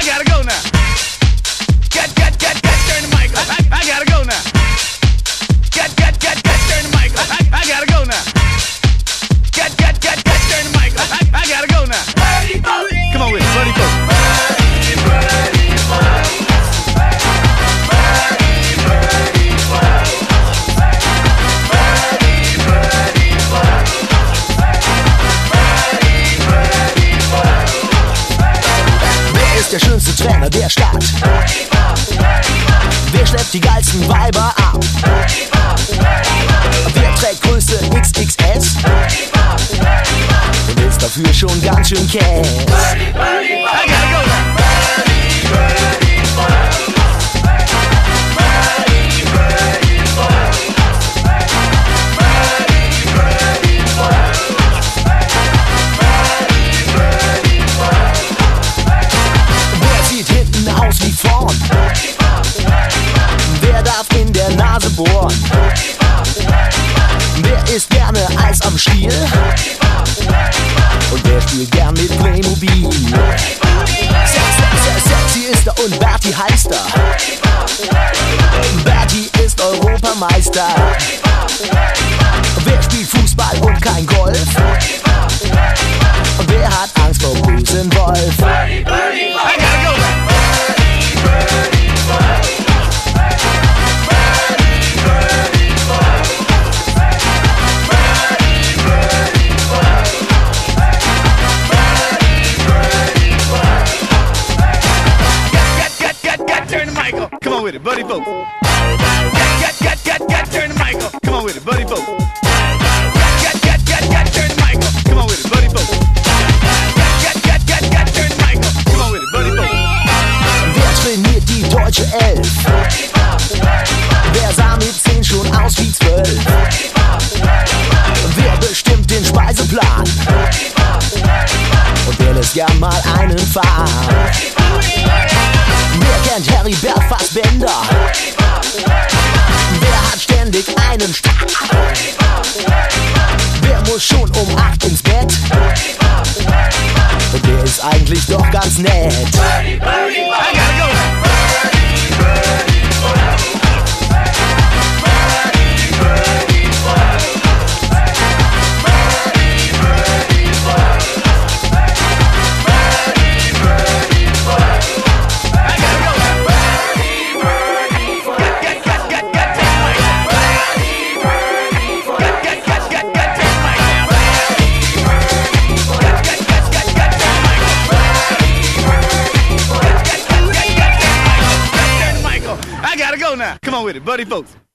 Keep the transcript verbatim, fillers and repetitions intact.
I gotta go now. Get, get, get, get, turn the mic up. I, I gotta go now. Get, get, get, get, turn the mic up. I, I gotta go now. Get, get, get, get, turn the mic up. I, I gotta go now. Come on with it, buddy, folks. Der schönste Trainer der Stadt. Wer schleppt die geilsten Weiber ab? Wer trägt Größe X X S? Und ist dafür schon ganz schön Cash. I gotta go now. Aus wie vorn. Wer darf in der Nase bohren? Wer isst gerne Eis am Stiel? Und wer spielt gern mit Playmobil? Sexy ist er und Bertie heißt er. Bertie ist Europameister. Wer spielt Fußball und kein Golf? Und wer hat Angst vor bösen Wolf? I gotta go now. Come on with it, buddy, folks. Get, get, get, get, turn the mic up. Come on with it, buddy, folks. Get, get, get, get, turn the mic up. Come on with it, buddy, folks. Get, get, get, get, turn the mic up. Come on with it, buddy, folks. Wer trainiert die deutsche Elf? Wer sah mit zehn schon aus wie zwölf? Wer bestimmt den Speiseplan? Und wer lässt ja mal einen fahren? Wer kennt Harry Bert Fassbender? Wer hat ständig einen Star? Wer muss schon um acht ins Bett? Und wer ist eigentlich doch ganz nett? I gotta go now. Now, come on with it, buddy, folks.